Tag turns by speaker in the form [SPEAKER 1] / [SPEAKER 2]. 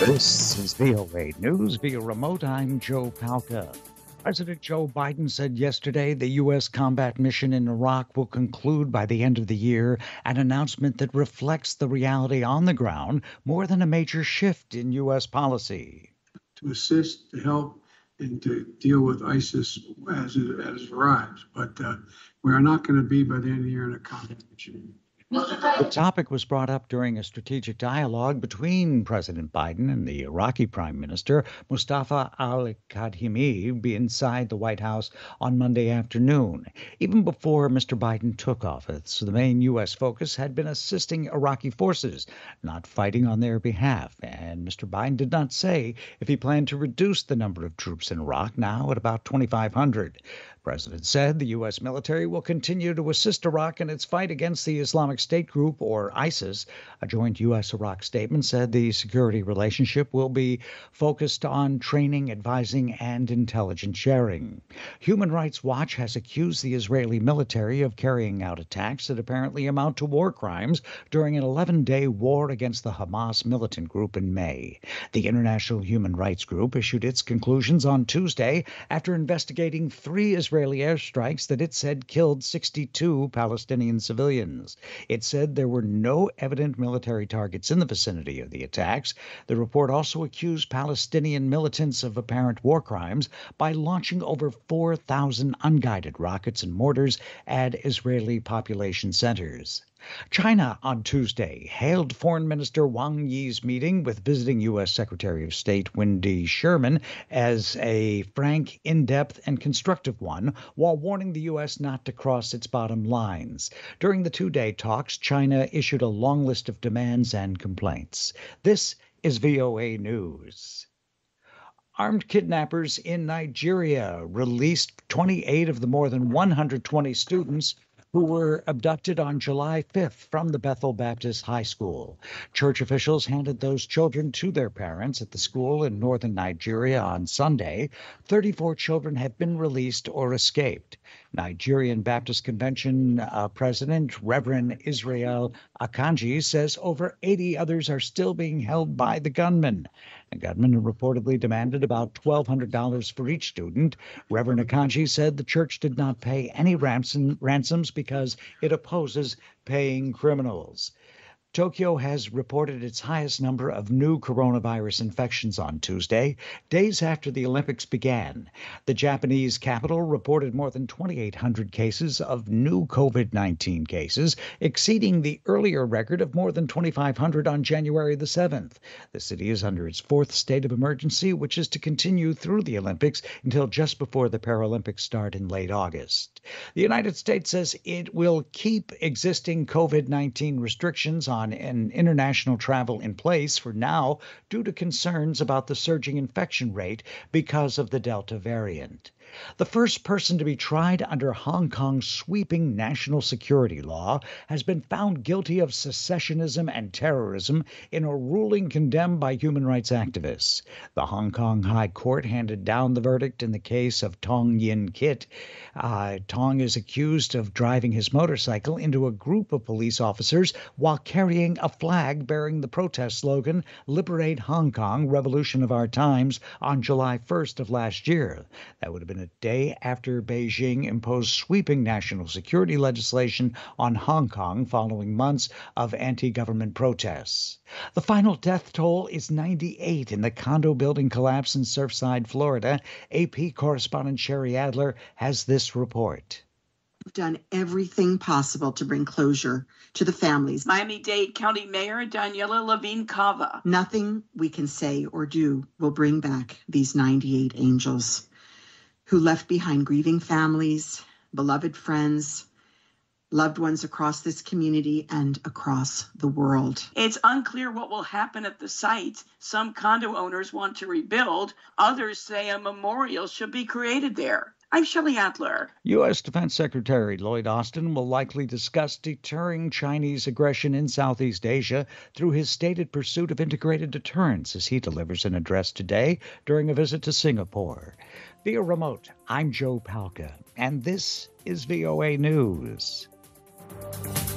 [SPEAKER 1] This is VOA News via remote. I'm Joe Palca. President Joe Biden said yesterday the U.S. combat mission in Iraq will conclude by the end of the year, an announcement that reflects the reality on the ground more than a major shift in U.S. policy.
[SPEAKER 2] To assist, to help, and to deal with ISIS as it arrives. But we are not going to be by the end of the year in a combat mission.
[SPEAKER 1] The topic was brought up during a strategic dialogue between President Biden and the Iraqi Prime Minister Mustafa al-Kadhimi inside the White House on Monday afternoon. Even before Mr. Biden took office, the main U.S. focus had been assisting Iraqi forces, not fighting on their behalf. And Mr. Biden did not say if he planned to reduce the number of troops in Iraq, now at about 2,500. The president said the U.S. military will continue to assist Iraq in its fight against the Islamic State group, or ISIS. A joint U.S.-Iraq statement said the security relationship will be focused on training, advising, and intelligence sharing. Human Rights Watch has accused the Israeli military of carrying out attacks that apparently amount to war crimes during an 11-day war against the Hamas militant group in May. The International Human Rights Group issued its conclusions on Tuesday after investigating 3 Israeli airstrikes that it said killed 62 Palestinian civilians. It said there were no evident military targets in the vicinity of the attacks. The report also accused Palestinian militants of apparent war crimes by launching over 4,000 unguided rockets and mortars at Israeli population centers. China on Tuesday hailed Foreign Minister Wang Yi's meeting with visiting U.S. Secretary of State Wendy Sherman as a frank, in-depth, and constructive one, while warning the U.S. not to cross its bottom lines. During the 2-day talks, China issued a long list of demands and complaints. This is VOA News. Armed kidnappers in Nigeria released 28 of the more than 120 students who were abducted on July 5th from the Bethel Baptist High School. Church officials handed those children to their parents at the school in northern Nigeria on Sunday. 34 children have been released or escaped. Nigerian Baptist Convention President Reverend Israel Akanji says over 80 others are still being held by the gunmen. The gunmen reportedly demanded about $1,200 for each student. Reverend Akanji said the church did not pay any ransoms because it opposes paying criminals. Tokyo has reported its highest number of new coronavirus infections on Tuesday, days after the Olympics began. The Japanese capital reported more than 2,800 cases of new COVID-19 cases, exceeding the earlier record of more than 2,500 on January the 7th. The city is under its 4th state of emergency, which is to continue through the Olympics until just before the Paralympics start in late August. The United States says it will keep existing COVID-19 restrictions on international travel in place for now due to concerns about the surging infection rate because of the Delta variant. The first person to be tried under Hong Kong's sweeping national security law has been found guilty of secessionism and terrorism in a ruling condemned by human rights activists. The Hong Kong High Court handed down the verdict in the case of Tong Yin Kit. Tong is accused of driving his motorcycle into a group of police officers while carrying a flag bearing the protest slogan, "Liberate Hong Kong, Revolution of Our Times," on July 1st of last year. That would have been a day after Beijing imposed sweeping national security legislation on Hong Kong following months of anti-government protests. The final death toll is 98 in the condo building collapse in Surfside, Florida. AP correspondent Sherry Adler has this report.
[SPEAKER 3] We've done everything possible to bring closure to the families.
[SPEAKER 4] Miami-Dade County Mayor Daniela Levine Cava.
[SPEAKER 3] Nothing we can say or do will bring back these 98 angels who left behind grieving families, beloved friends, loved ones across this community and across the world.
[SPEAKER 4] It's unclear what will happen at the site. Some condo owners want to rebuild. Others say a memorial should be created there. I'm Shelley Adler.
[SPEAKER 1] U.S. Defense Secretary Lloyd Austin will likely discuss deterring Chinese aggression in Southeast Asia through his stated pursuit of integrated deterrence as he delivers an address today during a visit to Singapore. Via remote, I'm Joe Palca, and this is VOA News.